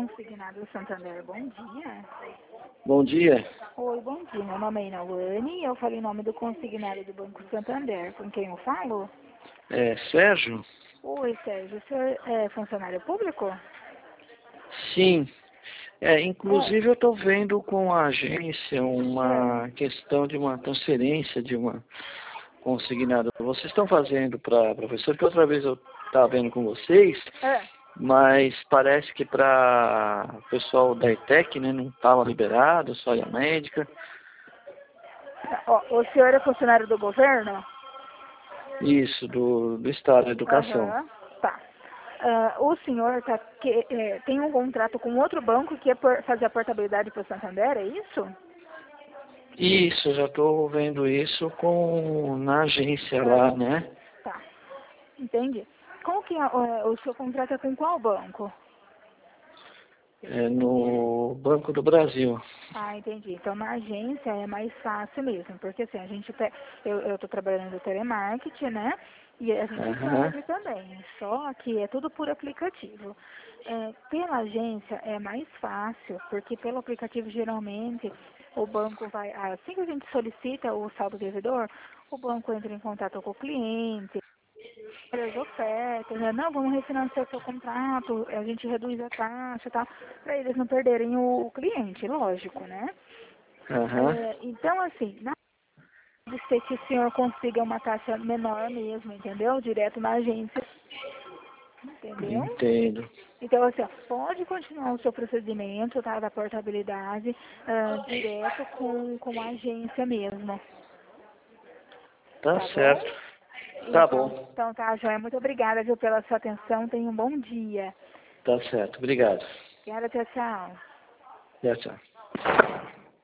Consignado Santander, bom dia. Bom dia. Oi, bom dia. Meu nome é Inawane e eu falo em nome do consignado do Banco Santander. Com quem eu falo? Sérgio? Oi, Sérgio. O senhor é funcionário público? Sim. Inclusive eu estou vendo com a agência uma questão de uma transferência de uma consignada. Vocês estão fazendo para professor, que outra vez eu estava vendo com vocês, mas parece que para o pessoal da ETEC, né, não estava liberado, só a médica. O senhor é funcionário do governo? Isso, do Estado da Educação. Tá. O senhor tem um contrato com outro banco que é fazer a portabilidade para o Santander, é isso? Isso, já estou vendo isso na agência lá, né? Tá, entendi. Qual que é o seu contrato é com qual banco? No Banco do Brasil. Ah, entendi. Então, na agência é mais fácil mesmo, porque assim, eu estou trabalhando no telemarketing, né? E a gente serve também, só que é tudo por aplicativo. Pela agência é mais fácil, porque pelo aplicativo geralmente o banco vai, assim que a gente solicita o saldo devedor, o banco entra em contato com o cliente, as ofertas, né? Não, vamos refinanciar o seu contrato, a gente reduz a taxa e tal, para eles não perderem o cliente, lógico, né? Então, assim, pode ser que o senhor consiga uma taxa menor mesmo, entendeu? Direto na agência, entendeu? Entendo. Então, assim, pode continuar o seu procedimento, tá, da portabilidade, direto com a agência mesmo. Tá Tá certo. bom? Tá bom. Então tá, Joia. Muito obrigada, viu, pela sua atenção. Tenha um bom dia. Tá certo. Obrigado. Obrigada, tchau, tchau. Tchau, tchau.